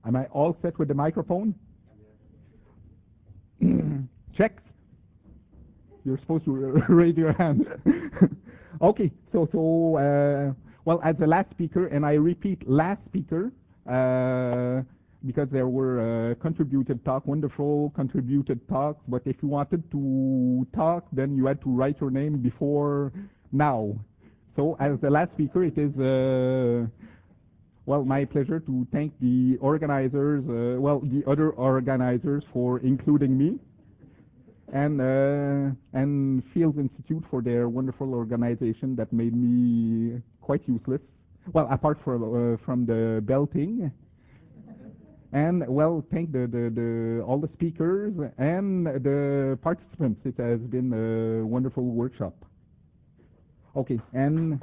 Am I all set with the microphone? Check. You're supposed to raise your hand. Okay, well, as the last speaker, and I repeat, last speaker, because there were contributed talk, wonderful contributed talks, but if you wanted to talk, then you had to write your name before now. So as the last speaker, it is, well, my pleasure to thank the organizers, well, the other organizers for including me, and Fields Institute for their wonderful organization that made me quite useless. Well, apart from the belting. And well, thank all the speakers and the participants. It has been a wonderful workshop. Okay, and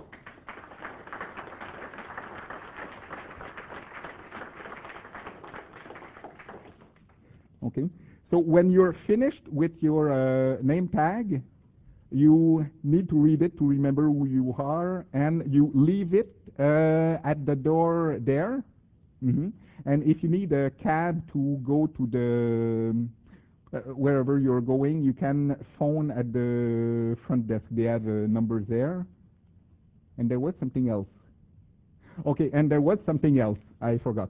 okay. So when you're finished with your name tag, you need to read it to remember who you are, and you leave it at the door there. And if you need a cab to go to the wherever you're going, you can phone at the front desk. They have numbers there. And there was something else. Okay, and there was something else. I forgot.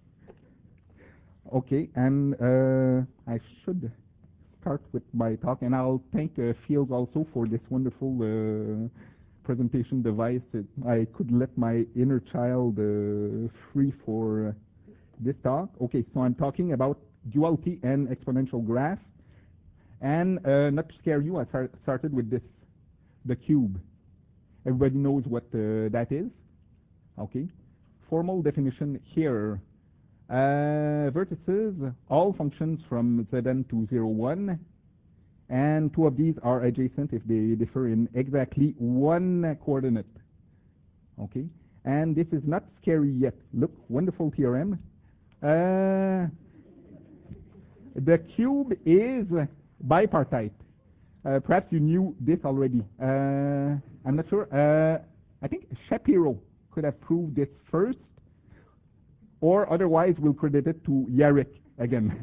Okay, and I should start with my talk, and I'll thank Fields also for this wonderful presentation device. I could let my inner child free for this talk. Okay, so I'm talking about duality and exponential graph. And not to scare you, I started with this, the cube. Everybody knows what that is? Okay. Formal definition here. Vertices, all functions from Zn to 0, 1. And two of these are adjacent if they differ in exactly one coordinate. Okay. And this is not scary yet. Look, wonderful theorem. The cube is bipartite. Perhaps you knew this already. I'm not sure. I think Shapiro could have proved this first, or otherwise we'll credit it to Yarrick again.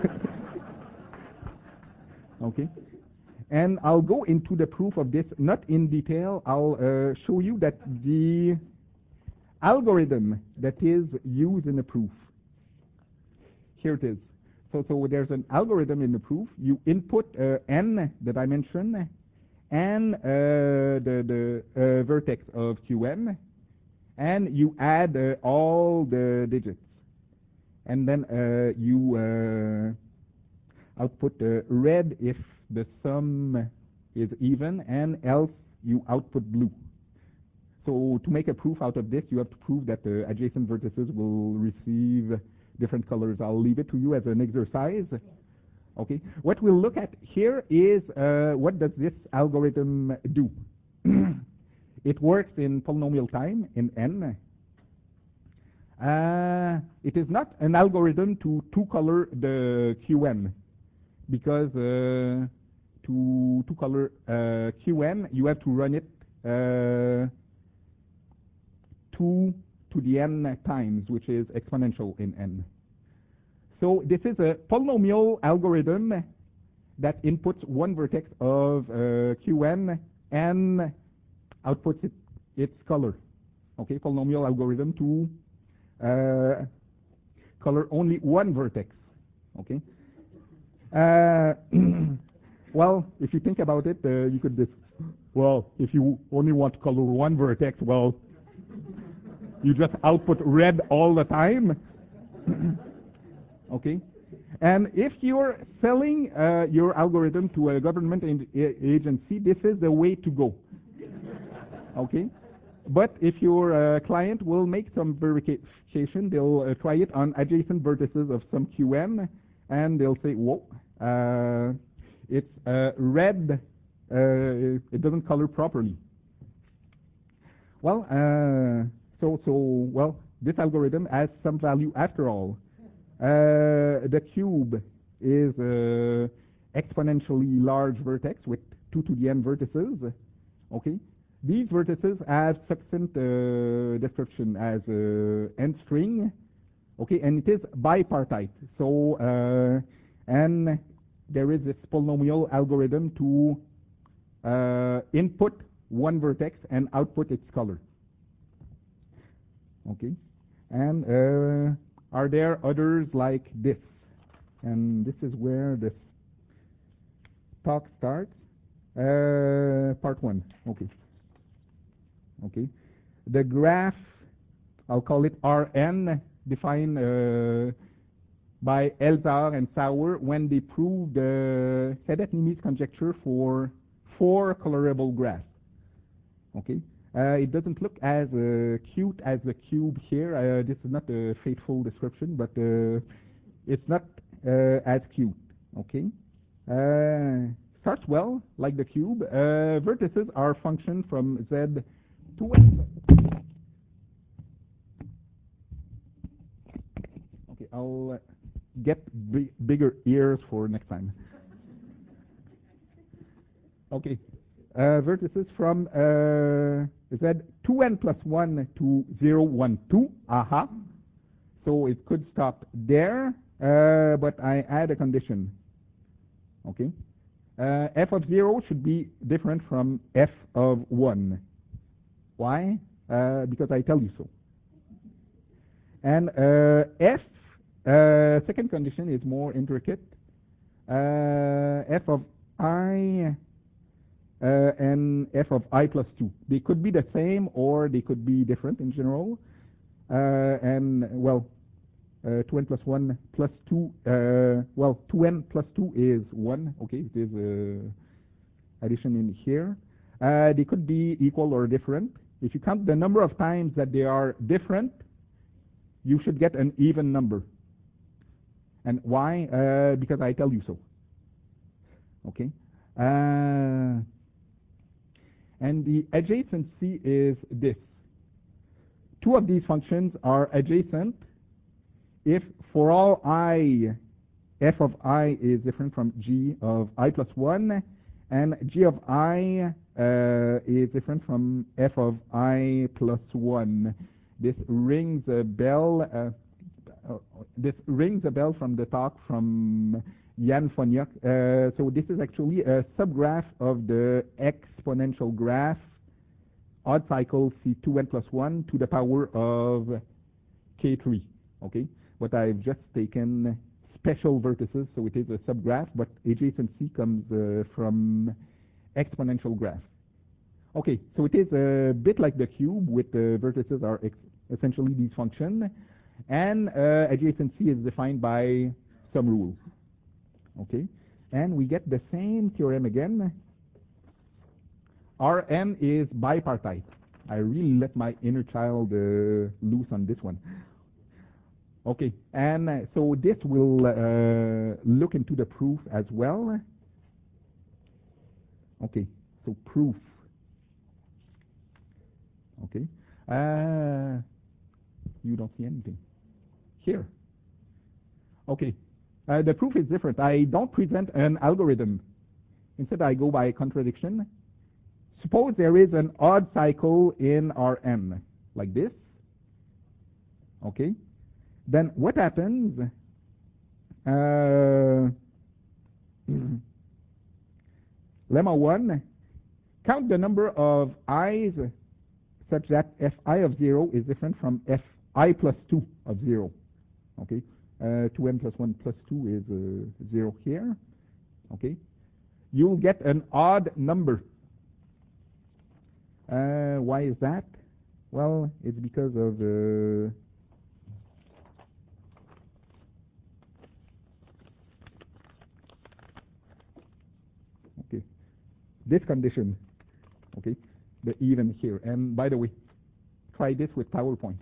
Okay. And I'll go into the proof of this, not in detail. I'll show you that the algorithm that is used in the proof. Here it is. So there's an algorithm in the proof. You input n, the dimension, and the vertex of Qn, and you add all the digits. And then you output red if the sum is even, and else you output blue. So to make a proof out of this, you have to prove that the adjacent vertices will receive different colors. I'll leave it to you as an exercise. Okay. What we'll look at here is what does this algorithm do? It works in polynomial time in n. It is not an algorithm to two-color the Qn, because to two-color Qn, you have to run it 2 to the n times, which is exponential in n. So this is a polynomial algorithm that inputs one vertex of Qn and outputs its color. Okay, polynomial algorithm to color only one vertex. Okay. Well, if you think about it, you could well, if you only want to color one vertex, well, you just output red all the time. Okay. And if you're selling your algorithm to a government agency, this is the way to go. Okay. But if your client will make some verification, they'll try it on adjacent vertices of some Qn, and they'll say, whoa, it's red, it doesn't color properly. Well, well, this algorithm has some value after all. The cube is exponentially large vertex with 2 to the n vertices. Okay. These vertices have succinct description as n string. Okay, and it is bipartite. So, and there is this polynomial algorithm to input one vertex and output its color. Okay, and are there others like this? And this is where this talk starts. Part one. Okay. Okay. The graph, I'll call it Rn, defined by Elzar and Sauer when they proved the Sadat-Nimes conjecture for 4 colorable graphs. Okay. It doesn't look as cute as the cube here. This is not a faithful description, but it's not as cute. Okay. Starts well, like the cube. Vertices are function from Z to N. Okay, I'll get bigger ears for next time. Okay. Vertices from Z 2n plus 1 to 0, 1, 2. Aha. So it could stop there, but I add a condition. Okay. F of 0 should be different from F of 1. Why? Because I tell you so. And F, second condition is more intricate. F of I and F of I plus 2. They could be the same or they could be different in general. And well, 2n plus 1 plus 2, well, 2n plus 2 is 1. Okay, it is addition in here. They could be equal or different. If you count the number of times that they are different, you should get an even number. And why? Because I tell you so. Okay. And the adjacency is this. 2 of these functions are adjacent if for all I, f of I is different from g of I plus 1, and g of I is different from f of I plus 1. This rings a bell. This rings a bell from the talk from Jan Fonjak. So this is actually a subgraph of the exponential graph odd cycle C2n plus 1 to the power of K3. Okay, but I've just taken special vertices, so it is a subgraph, but adjacency comes from exponential graph. Okay, so it is a bit like the cube, with the vertices are essentially these functions, and adjacency is defined by some rule. Okay, and we get the same theorem again. Rn is bipartite. I really let my inner child loose on this one. Okay, and so this will look into the proof as well. Okay, so proof. Okay, you don't see anything here. Okay, the proof is different. I don't present an algorithm. Instead, I go by contradiction. Suppose there is an odd cycle in Rn, like this. Okay, then what happens? Lemma 1, count the number of i's such that fi of 0 is different from fi plus 2 of 0. Okay, 2n plus 1 plus 2 is 0 here. Okay, you'll get an odd number. Why is that? Well, it's because of okay, this condition. Okay, the even here. And by the way, try this with PowerPoint.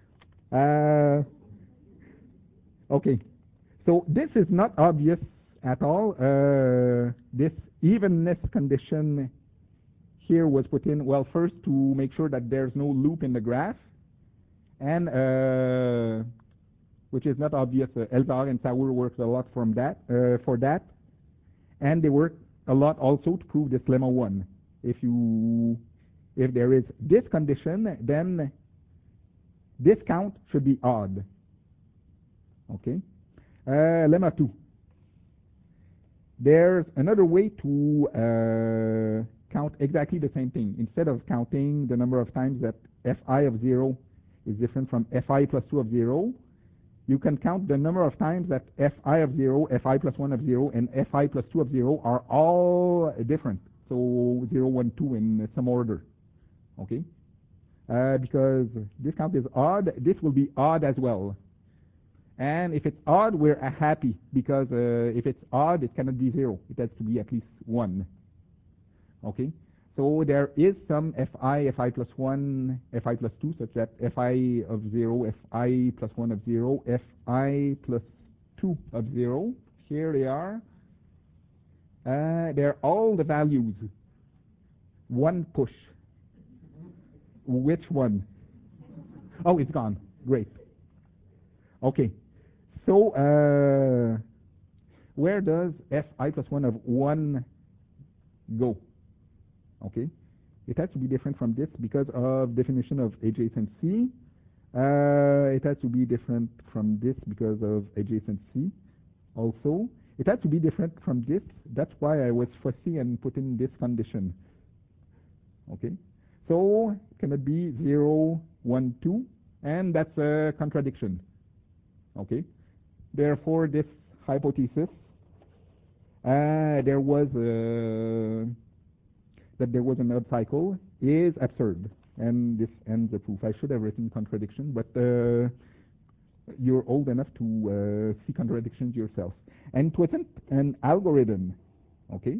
Okay, so this is not obvious at all. This evenness condition here was put in, well, first to make sure that there's no loop in the graph, and which is not obvious. Elzar and Sauer worked a lot from that for that, and they worked a lot also to prove this lemma 1. If there is this condition, then this count should be odd. Okay. Lemma 2. There's another way to count exactly the same thing. Instead of counting the number of times that fi of 0 is different from fi plus 2 of 0, you can count the number of times that fi of 0, fi plus 1 of 0, and fi plus 2 of 0 are all different. So 0, 1, 2 in some order. Okay? Because this count is odd, this will be odd as well. And if it's odd, we're happy, because if it's odd, it cannot be 0. It has to be at least 1. Okay? So there is some fi plus 1, fi plus 2, such that fi of 0, fi plus 1 of 0, fi plus 2 of 0. Here they are. They're all the values. One push. Which one? Oh, it's gone. Great. Okay. So where does fi plus 1 of 1 go? Okay. It has to be different from this because of definition of adjacency. It has to be different from this because of adjacency also. It has to be different from this. That's why I was fussy and put in this condition. Okay. So it cannot be 0, 1, 2, and that's a contradiction. Okay. Therefore, this hypothesis, there was that there was an odd cycle, is absurd, and this ends the proof. I should have written contradiction, but you're old enough to see contradictions yourself. And it wasn't an algorithm. Okay.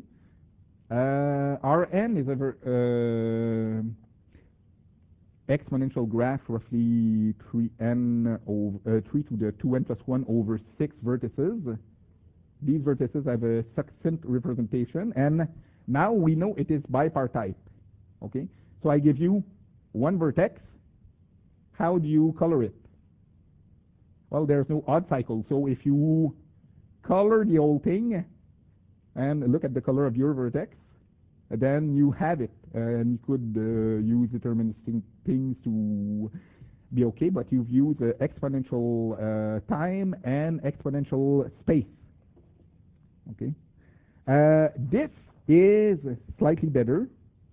Rn is a exponential graph, roughly 3n over 3 to the 2n plus 1 over 6 vertices. These vertices have a succinct representation, and now we know it is bipartite. Okay, so I give you one vertex. How do you color it? Well, there's no odd cycle, so if you color the whole thing and look at the color of your vertex, then you have it, and you could use deterministic things to be okay, but you've used exponential time and exponential space. Okay, this is slightly better,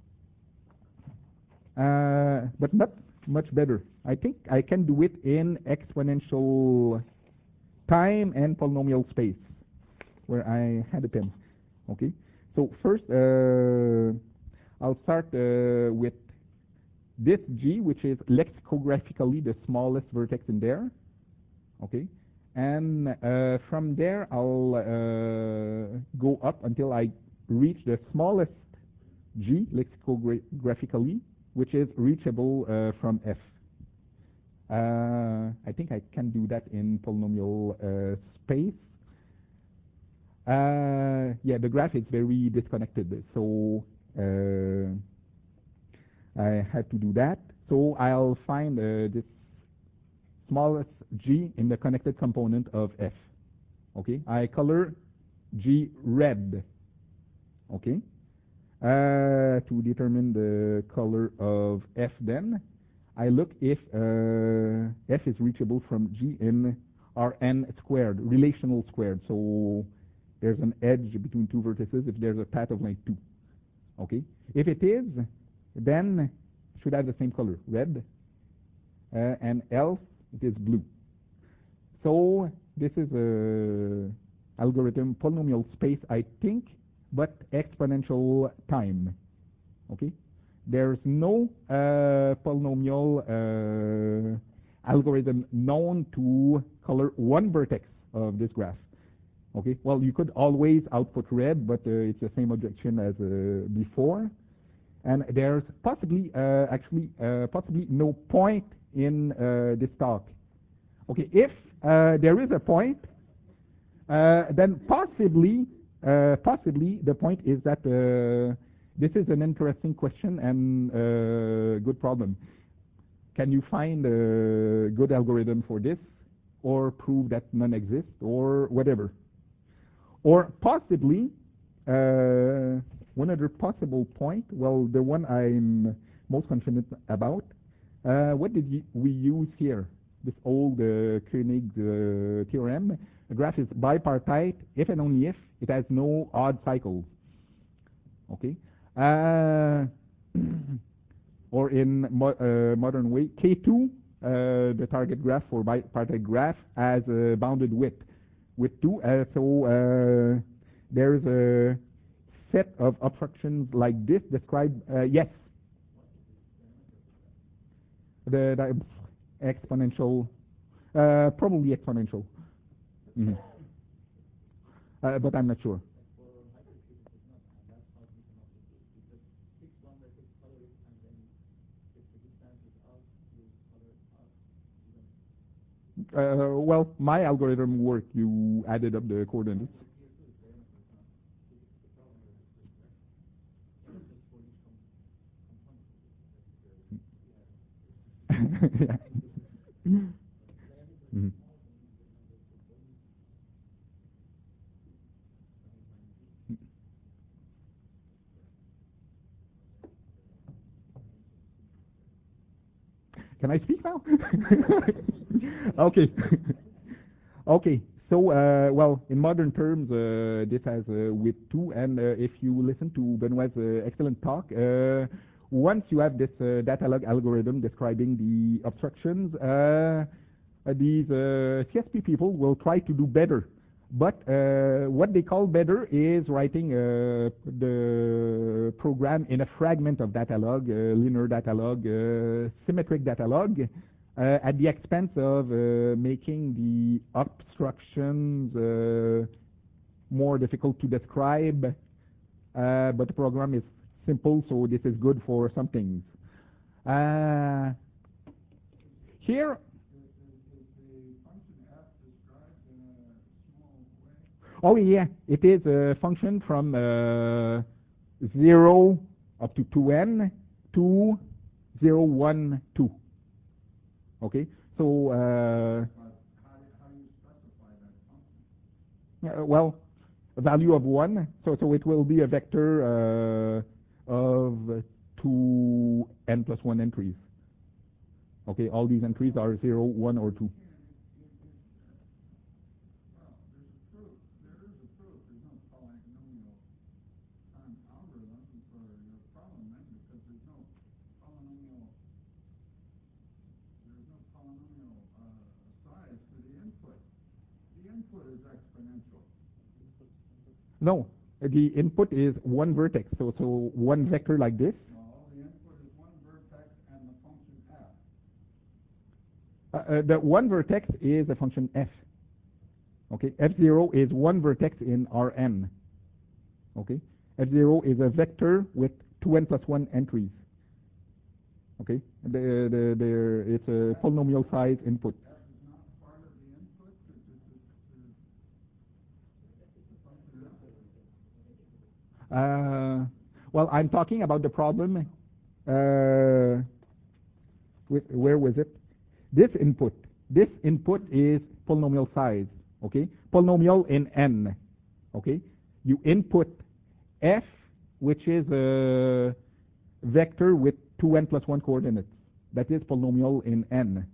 but not much better. I think I can do it in exponential time and polynomial space, where I had a pen. Okay, so first I'll start with this G, which is lexicographically the smallest vertex in there. Okay, and from there I'll go up until I reach the smallest G lexicographically, which is reachable from F. I think I can do that in polynomial space. Yeah, the graph is very disconnected, so I had to do that. So I'll find this smallest G in the connected component of F. Okay, I color G red. Okay, to determine the color of F, then I look if F is reachable from G in Rn squared, relational squared. So there's an edge between two vertices if there's a path of length 2. Okay, if it is, then it should have the same color, red, and else it is blue. So this is a algorithm polynomial space, I think, but exponential time. Okay, there's no polynomial algorithm known to color one vertex of this graph. Okay, well, you could always output red, but it's the same objection as before. And there's possibly, possibly no point in this talk. Okay, if there is a point, then possibly the point is that this is an interesting question and good problem. Can you find a good algorithm for this, or prove that none exists, or whatever? Or possibly, one other possible point, well, the one I'm most confident about, what did we use here? this old Koenig theorem. A graph is bipartite if and only if it has no odd cycles. Okay, or in modern way, K2, the target graph for bipartite graph, has a bounded width with 2. So there's a set of obstructions like this described. Yes, the exponential, probably exponential, but I'm not sure. Well, my algorithm worked. You added up the coordinates. Yeah. Mm-hmm. Can I speak now? Okay. Okay. So, well, in modern terms, this has width 2, and if you listen to Benoit's excellent talk, once you have this data log algorithm describing the obstructions, these CSP people will try to do better. But what they call better is writing the program in a fragment of data log, linear data log, symmetric data log, at the expense of making the obstructions more difficult to describe. But the program is simple, so this is good for some things. Here, oh yeah, it is a function from 0 up to 2n to 0, 1, 2. Okay, so how do you specify that function? Well, a value of 1, so it will be a vector of 2n plus 1 entries. Okay, all these entries are 0, 1, or 2. No, the input is one vertex, so one vector like this. No, the input is one vertex and the function f. The one vertex is a function f. Okay, f0 is one vertex in Rn. Okay, f0 is a vector with 2n plus 1 entries. Okay, it's a polynomial size input. Well, I'm talking about the problem. Where was it? This input is polynomial size. Okay, polynomial in n. Okay, you input f, which is a vector with 2n plus 1 coordinates. That is polynomial in n.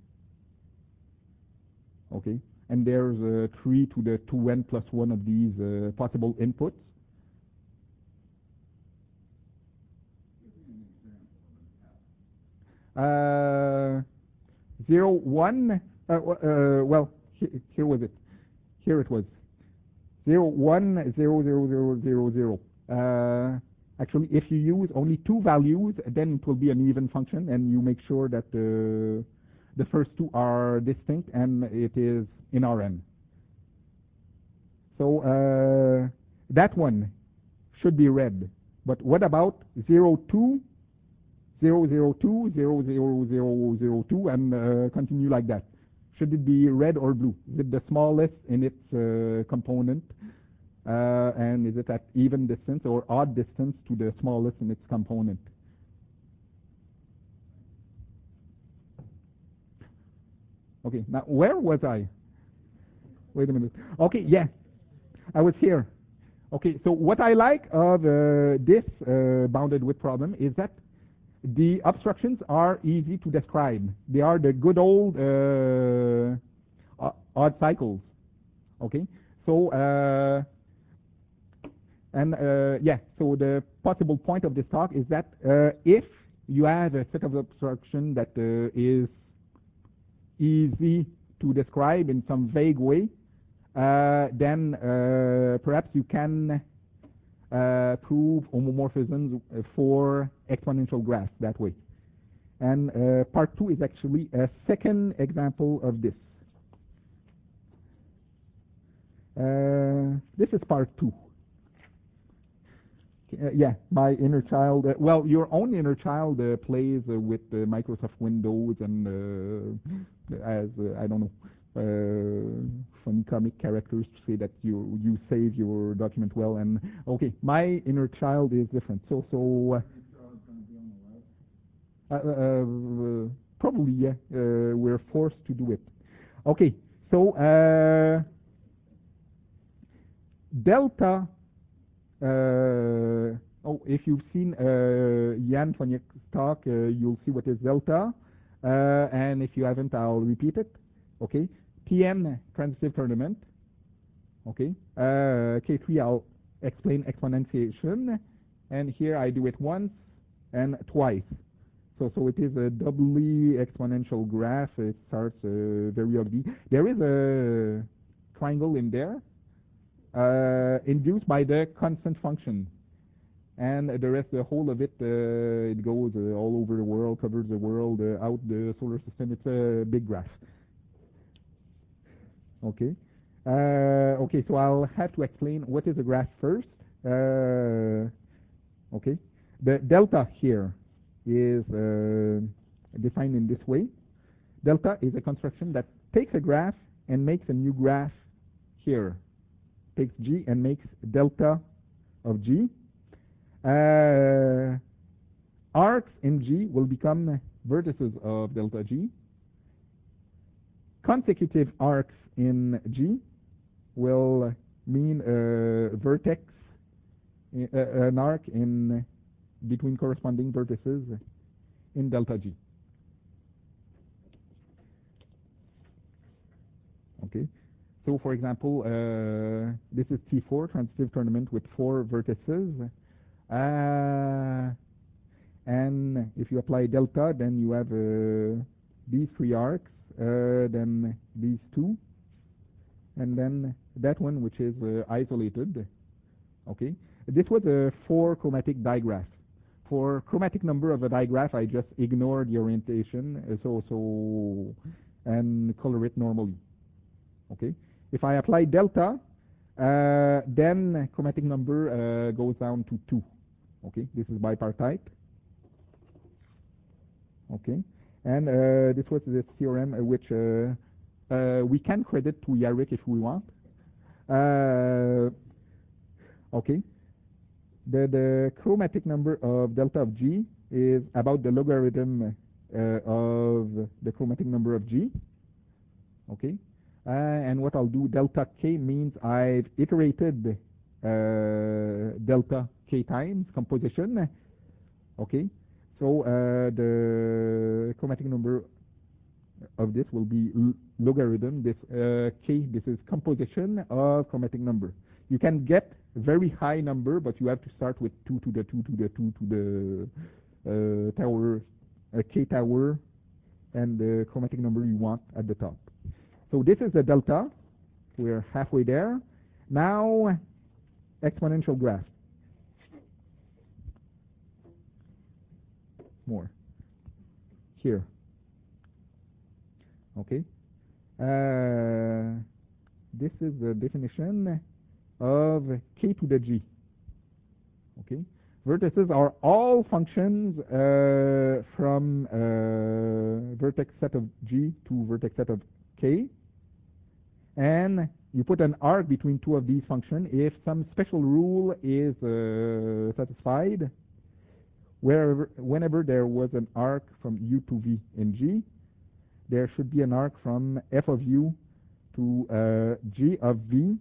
Okay, and there's 3 to the 2n plus 1 of these possible inputs. 0, 1, well, here was it. Here it was. 0, 1, 0, 0, 0, 0, 0. Actually, if you use only 2 values, then it will be an even function, and you make sure that the first 2 are distinct, and it is in Rn. So that one should be read. But what about 0, 2, 0, 0, 2, 0, 0, 0, 0, 2, and continue like that? Should it be red or blue? Is it the smallest in its component? And is it at even distance or odd distance to the smallest in its component? Okay, now where was I? Wait a minute. Okay, yeah, I was here. Okay, so what I like of this bounded width problem is that The obstructions are easy to describe. They are the good old odd cycles. Okay, so so the possible point of this talk is that if you have a set of obstruction that is easy to describe in some vague way, then perhaps you can prove homomorphisms for exponential graphs that way. And part 2 is actually a second example of this. This is part 2. Yeah, my inner child. Well, your own inner child plays with Microsoft Windows and as I don't know, funny comic characters to say that you save your document well. And okay, my inner child is different. So probably yeah, we're forced to do it. Okay, so delta. If you've seen Jan Toniek's talk, you'll see what is delta. And if you haven't, I'll repeat it. Okay, Tn transitive tournament. Okay, K3 I'll explain exponentiation, and here I do it once and twice. So it is a doubly exponential graph. It starts very ugly. There is a triangle in there. Induced by the constant function, and the rest, the whole of it, it goes all over the world, covers the world, out the solar system. It's a big graph. Okay. Okay, so I'll have to explain what is a graph first. Okay, the delta here is defined in this way. Delta is a construction that takes a graph and makes a new graph here. Takes G and makes delta of G. Arcs in G will become vertices of delta G. Consecutive arcs in G will mean a vertex, an arc in between corresponding vertices in delta G. Okay. So, for example, this is T4, transitive tournament with 4 vertices. And if you apply delta, then you have these 3 arcs, then these 2, and then that one, which is isolated. Okay. This was a 4 chromatic digraph. For chromatic number of a digraph, I just ignore the orientation, and color it normally. Okay. If I apply delta, then chromatic number goes down to 2. Okay, this is bipartite. Okay, and this was this theorem which we can credit to Yarrick if we want. Okay, the chromatic number of delta of G is about the logarithm of the chromatic number of G. Okay. And what I'll do, delta K means I've iterated delta K times composition. Okay, so the chromatic number of this will be logarithm. This K, this is composition of chromatic number. You can get very high number, but you have to start with 2 to the 2 to the 2 to the tower, K tower, and the chromatic number you want at the top. So this is the delta. We're halfway there. Now, exponential graph. More. Here. Okay. This is the definition of K to the G. Okay. Vertices are all functions from vertex set of G to vertex set of K. And you put an arc between 2 of these functions if some special rule is satisfied. Whenever there was an arc from U to V in G, there should be an arc from F of U to G of V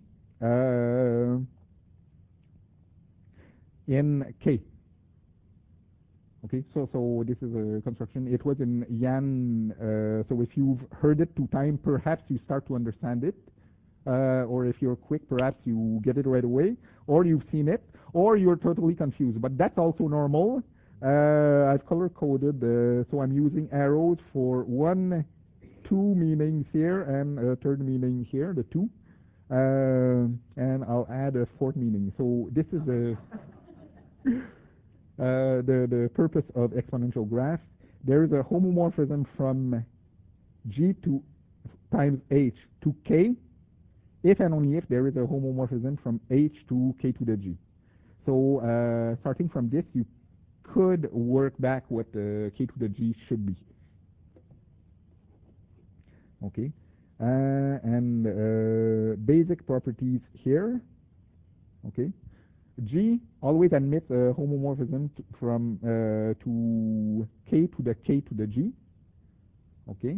in K. Okay, so this is a construction. It was in Yan. So if you've heard it 2 times, perhaps you start to understand it. Or if you're quick, perhaps you get it right away, or you've seen it, or you're totally confused. But that's also normal. I've color coded, so I'm using arrows for 1, 2 meanings here, and a third meaning here, the 2. And I'll add a 4th meaning. So this is the purpose of exponential graphs. There is a homomorphism from G to times H to K, if and only if there is a homomorphism from H to K to the G. So starting from this, you could work back what K to the G should be. Okay, and basic properties here. Okay, G always admits a homomorphism from to K to the G. Okay,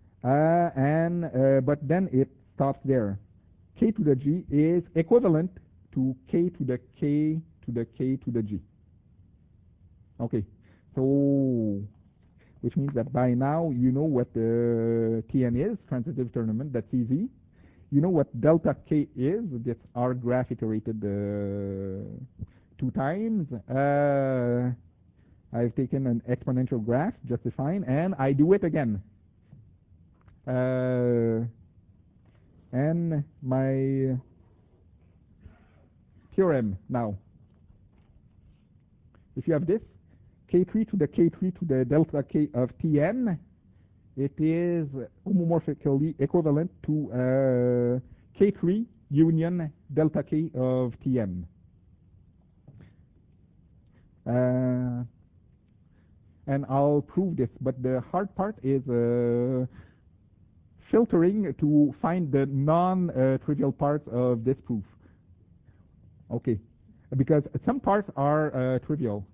but then it stops there. K to the G is equivalent to K to the K to the K to the G. Okay, so which means that by now you know what the Tn is, transitive tournament. That's easy. You know what delta K is. That's our graph iterated 2 times. I've taken an exponential graph, just fine, and I do it again. And my theorem now. If you have this, K3 to the K3 to the delta K of Tn, it is homomorphically equivalent to K3 union delta K of Tn. And I'll prove this, but the hard part is filtering to find the non-trivial parts of this proof. Okay, because some parts are trivial.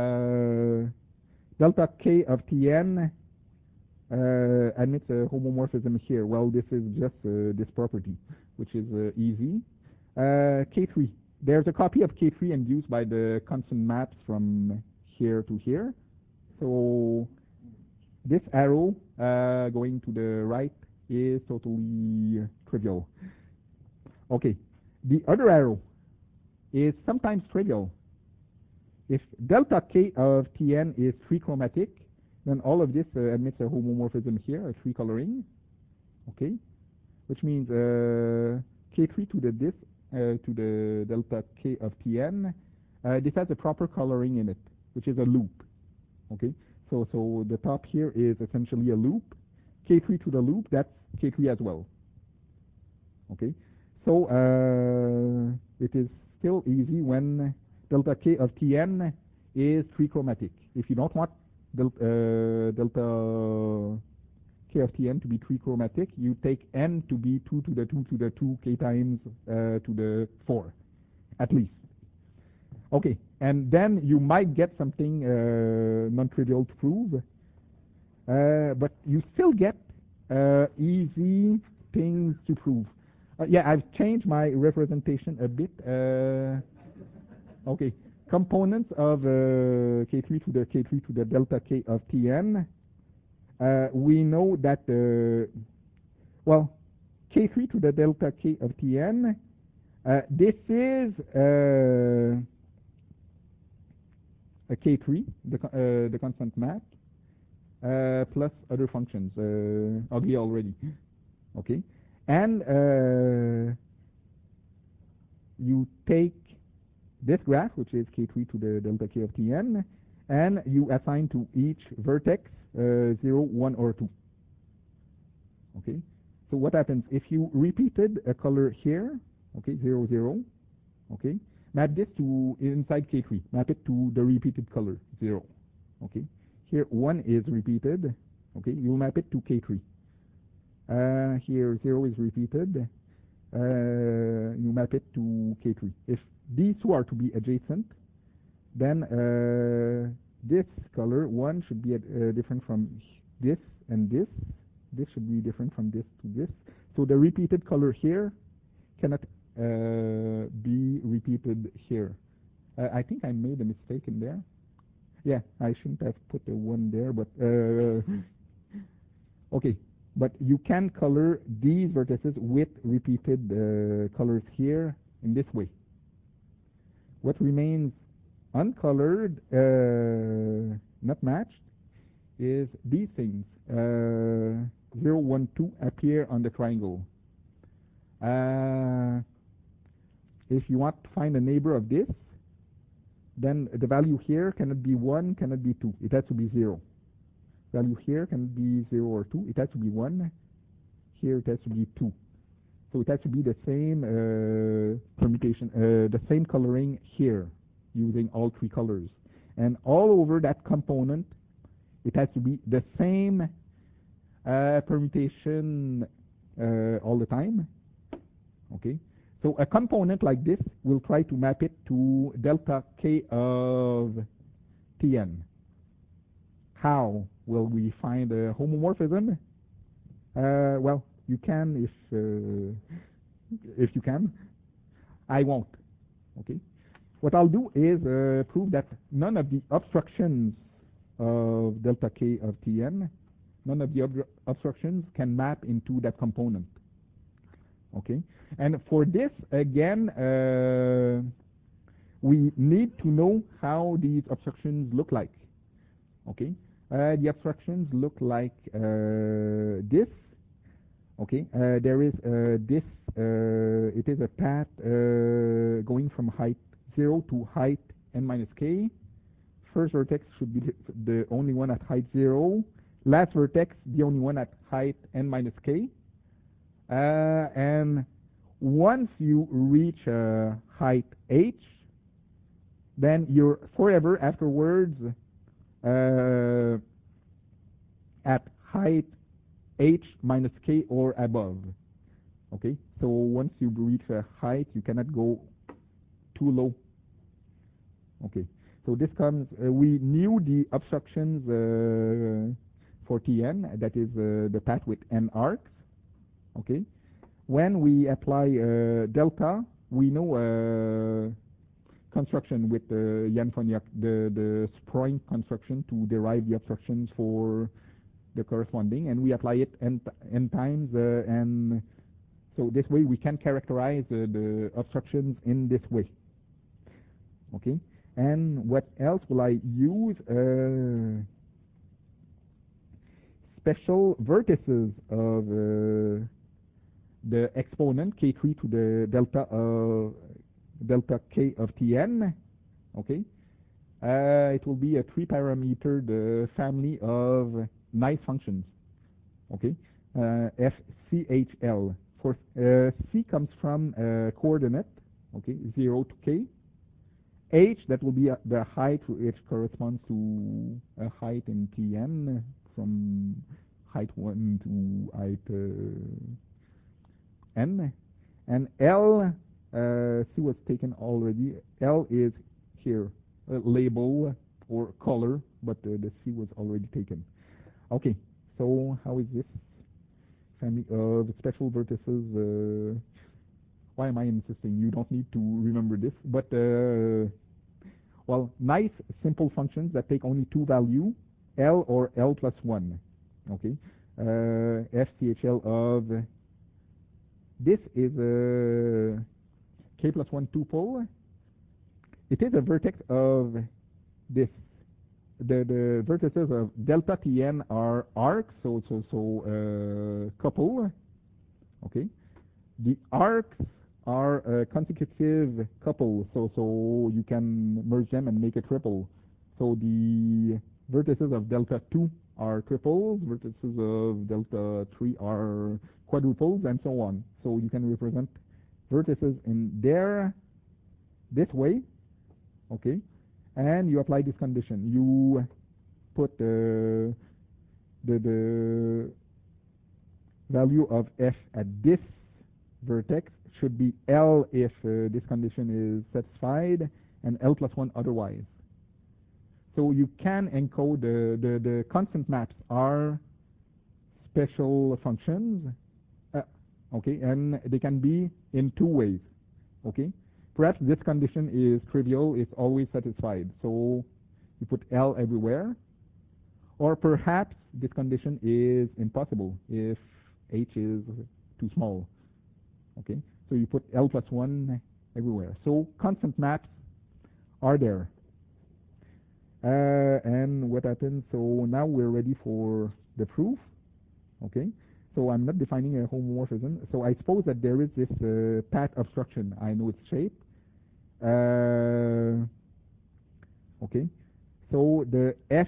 Delta K of Tn admits a homomorphism here. Well, this is just this property, which is easy. K3, there's a copy of K3 induced by the constant maps from here to here. So this arrow going to the right is totally trivial. Okay, the other arrow is sometimes trivial. If delta K of Tn is 3 chromatic, then all of this admits a homomorphism here, a 3 coloring. Okay, which means K3 to the delta K of Tn, this has a proper coloring in it, which is a loop. Okay, so the top here is essentially a loop. K3 to the loop, that's K3 as well. Okay, so it is still easy when delta K of Tn is 3 chromatic. If you don't want delta K of Tn to be 3 chromatic, you take n to be 2 to the 2 to the 2 K times to the 4, at least. Okay, and then you might get something non-trivial to prove, but you still get easy things to prove. Yeah, I've changed my representation a bit. Okay, components of K3 to the K3 to the delta K of Tn. We know that, well, K3 to the delta K of Tn, this is a K3, the constant map, plus other functions, ugly already. Okay, and you take this graph, which is K3 to the delta K of Tn, and you assign to each vertex 0, 1, or 2. Okay, so what happens if you repeated a color here? Okay, 0, 0. Okay, map this to inside K3. Map it to the repeated color 0. Okay, here 1 is repeated. Okay, you'll map it to K3. Here 0 is repeated. You map it to K3. If these two are to be adjacent, then this color 1 should be different from this and this. This should be different from this to this. So the repeated color here cannot be repeated here. I think I made a mistake in there. Yeah, I shouldn't have put the 1 there, but okay. But you can color these vertices with repeated colors here in this way. What remains uncolored, not matched, is these things. 0, 1, 2 appear on the triangle. If you want to find a neighbor of this, then the value here cannot be 1, cannot be 2. It has to be 0. Value here can be 0 or 2. It has to be 1. Here it has to be 2. So it has to be the same permutation, the same coloring here, using all 3 colors. And all over that component, it has to be the same permutation all the time. Okay. So a component like this, we'll try to map it to delta K of Tn. How will we find a homomorphism? Well, you can if you can. I won't. Okay. What I'll do is prove that none of the obstructions of delta K of Tn, none of the obstructions can map into that component. Okay. And for this, again, we need to know how these obstructions look like. Okay. The obstructions look like this. Okay. There is this. It is a path going from height 0 to height n minus k. First vertex should be the only one at height 0. Last vertex, the only one at height n minus k. And once you reach height h, then you're forever afterwards at height h minus k or above. Okay, so once you reach a height, you cannot go too low. Okay, so this comes, we knew the obstructions for Tn, that is the path with n arcs. Okay, when we apply delta, we know construction with Jan van Eyck, the Sproing construction to derive the obstructions for the corresponding, and we apply it n times, and so this way we can characterize the obstructions in this way. Okay, and what else will I use? Special vertices of the exponent k3 to the delta k of Tn. Okay, it will be a 3-parameter family of nice functions. Okay, FCHL. For C comes from coordinate. Okay, 0 to k. H, that will be the height, which corresponds to a height in Tn from height 1 to height n. And L, C was taken already. L is here, label or color, but the C was already taken. Okay, so how is this family of special vertices? Why am I insisting? You don't need to remember this, but well, nice simple functions that take only 2 values, L or L plus 1. Okay, FCHL of this is a k plus 1 tuple. It is a vertex of this. The vertices of delta Tn are arcs, so couple. Okay, the arcs are a consecutive couple, so you can merge them and make a triple. So the vertices of delta 2 are triples, vertices of delta 3 are quadruples, and so on. So you can represent vertices in there this way. Okay, and you apply this condition. You put the value of f at this vertex should be L if this condition is satisfied, and L plus 1 otherwise. So you can encode the constant maps are special functions, okay, and they can be in 2 ways. Okay, perhaps this condition is trivial, it's always satisfied. So You put L everywhere. Or perhaps this condition is impossible if H is too small. Okay, so you put L plus 1 everywhere. So constant maps are there. And what happens? So now we're ready for the proof. Okay, so I'm not defining a homomorphism. So I suppose that there is this path obstruction. I know its shape. Okay, so the F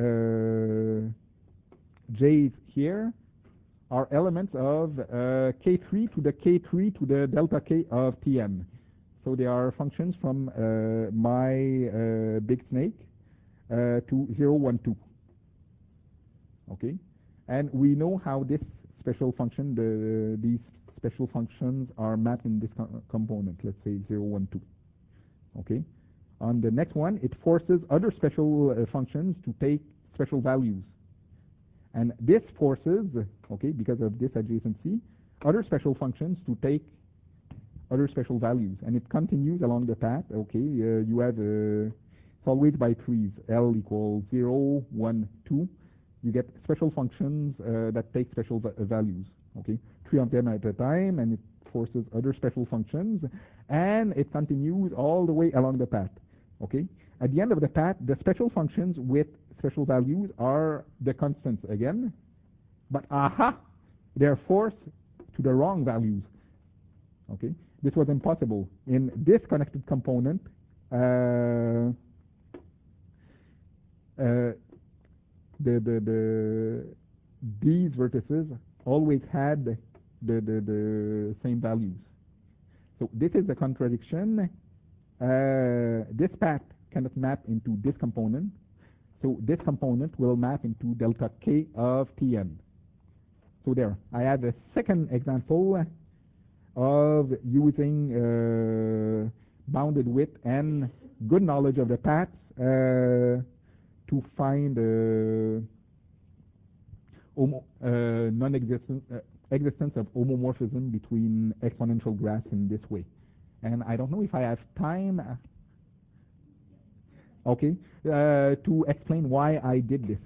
J's here are elements of K3 to the K3 to the delta K of Tn. So they are functions from my big snake to 0, 1, 2. Okay, and we know how this special function, these special functions are mapped in this component. Let's say 0, 1, 2. Okay, on the next one, it forces other special functions to take special values, and this forces, okay, because of this adjacency, other special functions to take other special values, and it continues along the path. Okay, you have it's always by threes. L equals 0, 1, 2. You get special functions that take special values. Okay, 3 of them at a time, and it forces other special functions, and it continues all the way along the path. Okay, at the end of the path, the special functions with special values are the constants again, but they're forced to the wrong values. Okay, this was impossible in this connected component. These vertices always had the same values. So this is the contradiction. This path cannot map into this component, so this component will map into delta K of Tn. So there, I have a second example of using bounded width and good knowledge of the paths to find existence of homomorphism between exponential graphs in this way. And I don't know if I have time, okay, to explain why I did this.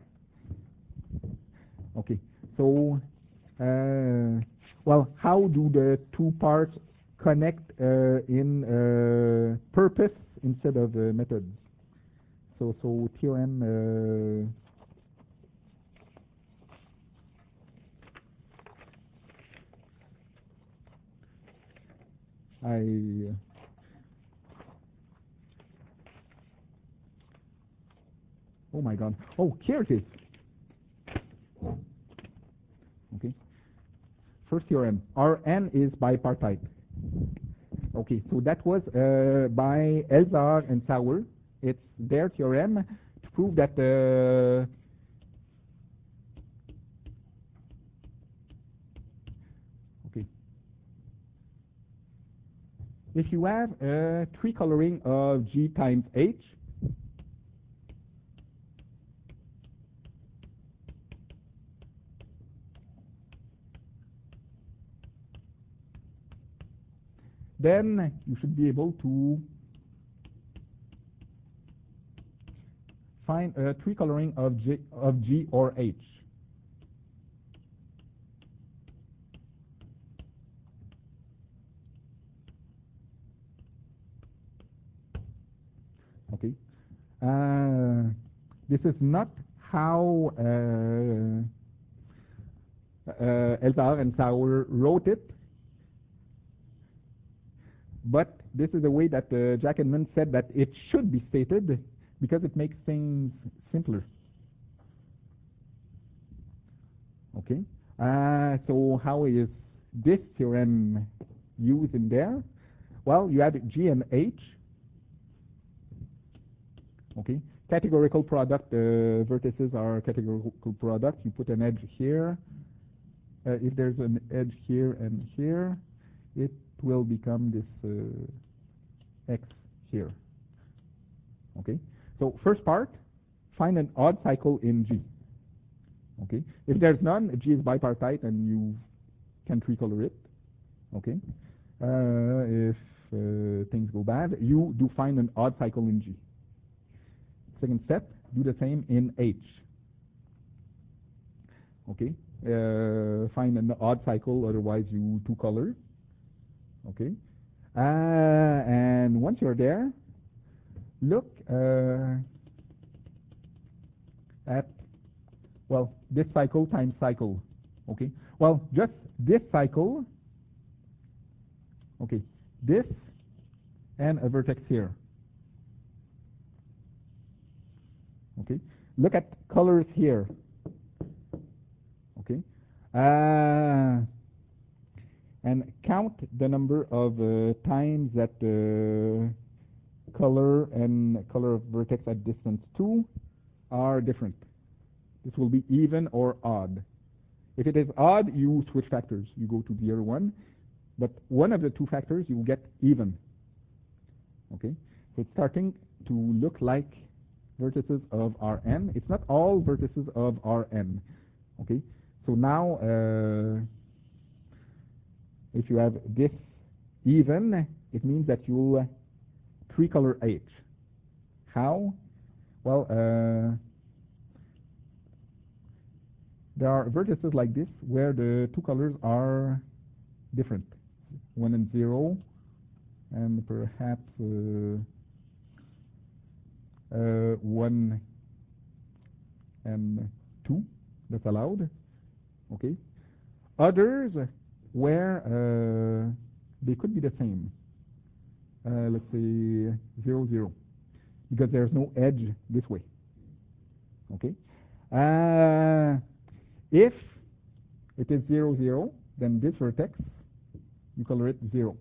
Okay, so well, how do the two parts connect in purpose instead of methods? So theorem. Oh my God! Oh, here it is. Okay. First theorem: Rn is bipartite. Okay, so that was by Elzar and Sauer. It's their theorem to prove that okay, if you have a tree coloring of G times H, then you should be able to find a tree coloring of G or H. Okay. This is not how Elzar and Sauer wrote it, but this is the way that Jack Inman said that it should be stated because it makes things simpler. Okay. So how is this theorem used in there? Well, you have G and H. Okay. Categorical product, vertices are categorical products. You put an edge here. If there's an edge here and here, it will become this X here. Okay. So first part, find an odd cycle in G. Okay. If there's none, G is bipartite and you can tricolor it. Okay. If things go bad, you do find an odd cycle in G. Second step, do the same in H. Okay, find an odd cycle, otherwise you two color. Okay, and once you're there, look at, well, this cycle times cycle. Okay, well, just this cycle. Okay, this and a vertex here. Okay, look at colors here. Okay, and count the number of times that color and color of vertex at distance 2 are different. This will be even or odd. If it is odd, you switch factors. You go to the other one. But one of the two factors, you will get even. Okay, so it's starting to look like vertices of Rn. It's not all vertices of Rn. Okay, so now if you have this even, it means that you'll three-color H. How? Well, there are vertices like this where the two colors are different, 1 and 0, and perhaps 1 and 2. That's allowed. Okay. Others where they could be the same. Let's say 0, 0, because there's no edge this way. Okay. If it is 0, 0, then this vertex, you color it 0.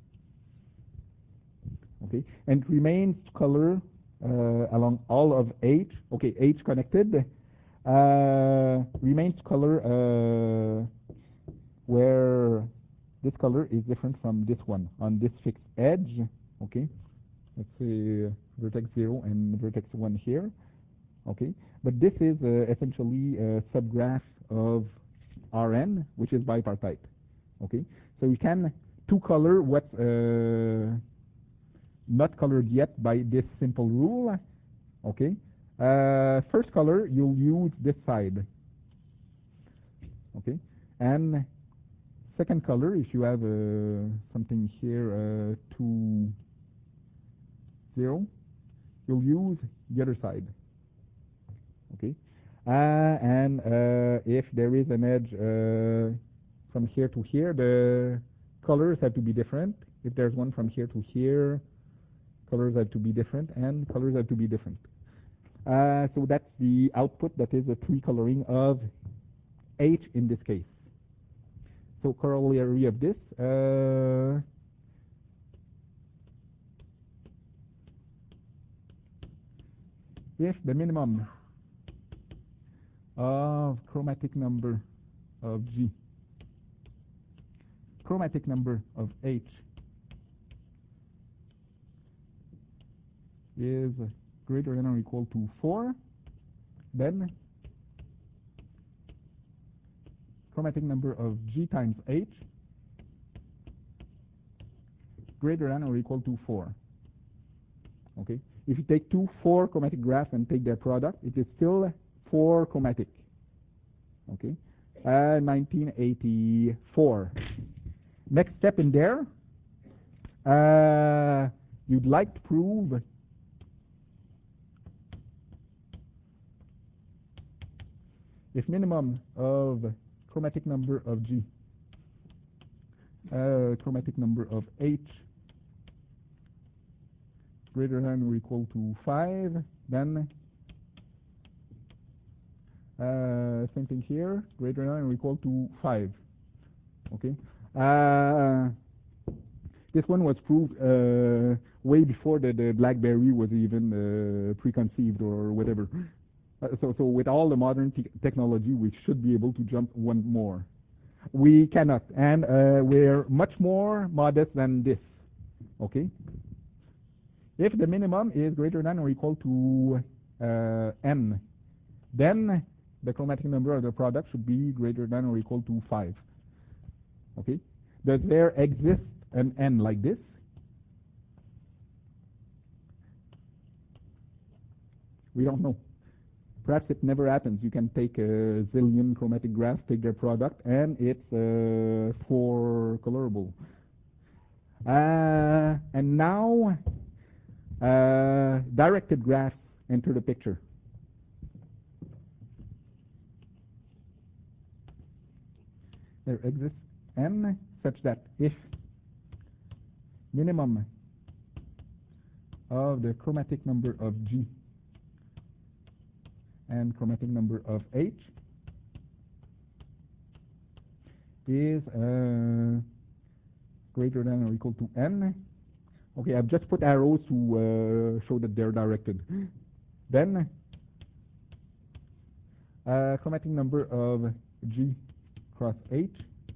Okay, and it remains color along all of H. Okay, H connected remains color where this color is different from this one on this fixed edge. Okay, let's say vertex 0 and vertex 1 here. Okay, but this is essentially a subgraph of Rn, which is bipartite. Okay, so you can two color what's not colored yet by this simple rule. Okay, first color you'll use this side. Okay, and second color, if you have something here 2, 0, you'll use the other side. Okay, and if there is an edge from here to here, the colors have to be different. If there's one from here to here, colors have to be different, and colors have to be different. So that's the output. That is a three-coloring of H in this case. So corollary of this, if the minimum of chromatic number of G, chromatic number of H is greater than or equal to 4, then chromatic number of G times H greater than or equal to 4. Okay, if you take two 4 chromatic graphs and take their product, it is still 4 chromatic. Okay, 1984. Next step in there, you'd like to prove if minimum of chromatic number of G, chromatic number of H greater than or equal to 5, then same thing here, greater than or equal to 5. Okay, this one was proved way before the BlackBerry was even preconceived or whatever. So with all the modern technology, we should be able to jump one more. We cannot, and we're much more modest than this. Okay, if the minimum is greater than or equal to n, then the chromatic number of the product should be greater than or equal to 5. Okay, does there exist an n like this? We don't know. Perhaps it never happens. You can take a zillion chromatic graphs, take their product, and it's 4 colorable. And now directed graphs enter the picture. There exists n such that if minimum of the chromatic number of G and chromatic number of H is greater than or equal to n. Okay, I've just put arrows to show that they're directed. Then chromatic number of G cross H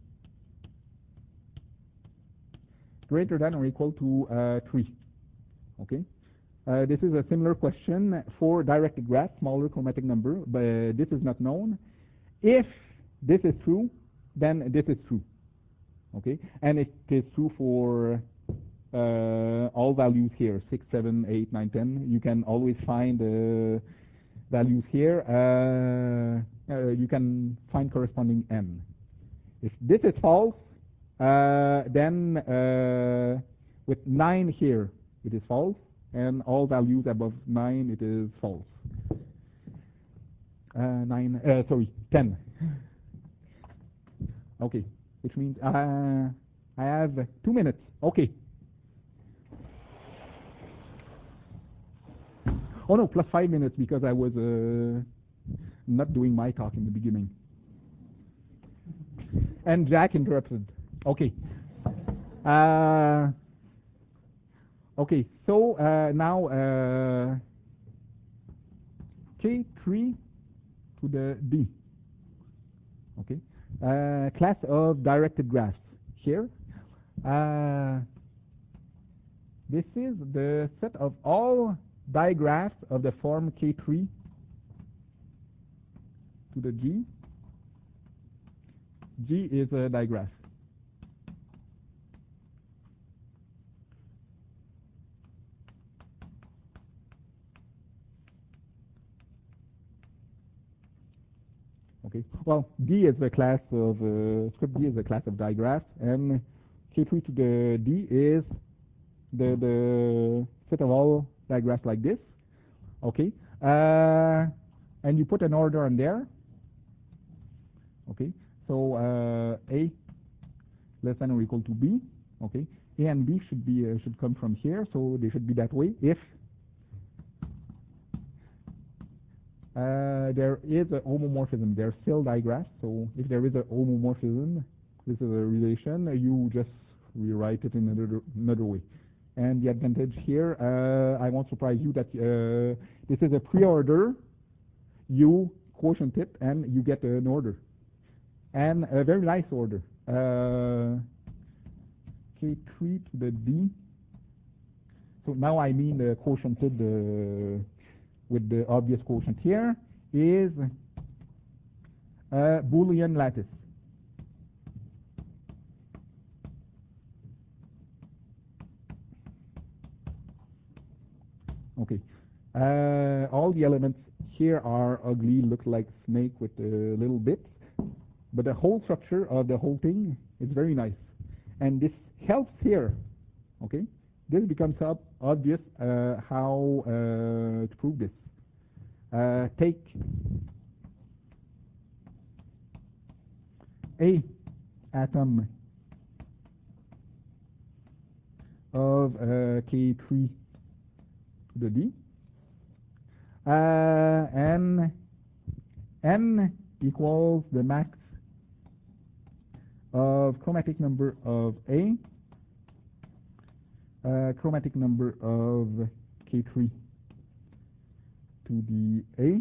greater than or equal to 3. Okay. This is a similar question for directed graph, smaller chromatic number, but this is not known. If this is true, then this is true. Okay, and it is true for all values here, 6, 7, 8, 9, 10. You can always find values here. You can find corresponding n. If this is false, then with 9 here, it is false. And all values above 9, it is false. 10. Okay, which means I have 2 minutes. Okay. Oh no, plus 5 minutes because I was not doing my talk in the beginning. And Jack interrupted. Okay. Okay, so now K3 to the D. Okay, class of directed graphs. Here, this is the set of all digraphs of the form K3 to the G. G is a digraph. Okay. Well, D is a class of script D is a class of digraphs, and K3 to the D is the set of all digraphs like this. Okay. And you put an order on there. Okay. So A less than or equal to B. Okay. A and B should be should come from here, so they should be that way. If there is a homomorphism, they're still digraphs. So if there is a homomorphism, this is a relation. You just rewrite it in another way. And the advantage here, I won't surprise you that this is a pre-order. You quotient it, and you get an order, and a very nice order. K3 to the D. So now I mean the quotiented with the obvious quotient here is a Boolean lattice. Okay. All the elements here are ugly, look like snake with little bits, but the whole structure of the whole thing is very nice, and this helps here. Okay, this becomes obvious how to prove this. Take a atom of K3 to the D, and n equals the max of chromatic number of A, chromatic number of K3 to the A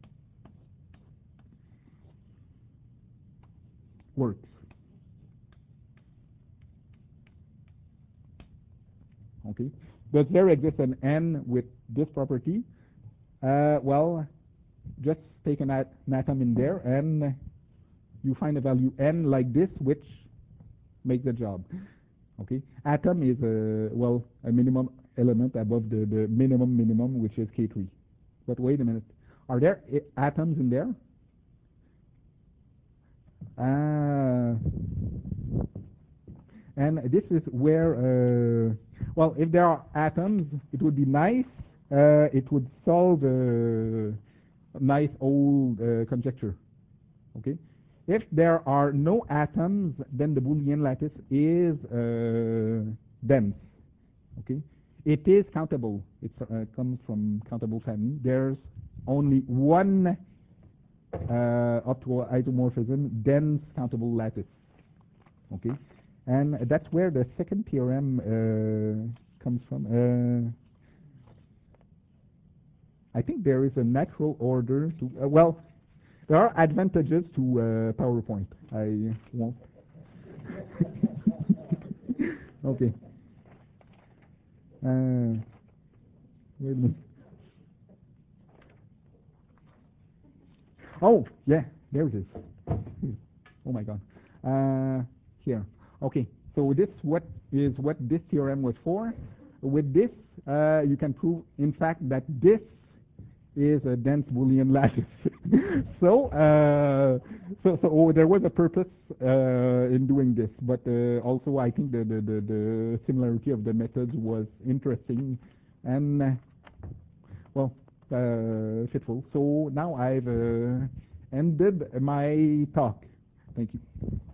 works. Okay. Does there exist an n with this property? Well, just take an atom in there, and you find a value n like this, which makes the job. Okay. Atom is a minimum element above the minimum, which is K3. But wait a minute. Are there atoms in there? And this is where, well, if there are atoms, it would be nice. It would solve a nice old conjecture. Okay. If there are no atoms, then the Boolean lattice is dense. Okay. It is countable. It comes from countable family. There's only one optical isomorphism, dense countable lattice. Okay. And that's where the second theorem comes from. I think there is a natural order to, well, there are advantages to PowerPoint. I won't. Okay. Wait a minute. Oh, yeah, there it is. Oh my God. Here. Okay. So this what this theorem was for. With this, you can prove, in fact, that this is a dense Boolean lattice. So there was a purpose in doing this, but also I think the similarity of the methods was interesting and well fitful. So now I've ended my talk. Thank you.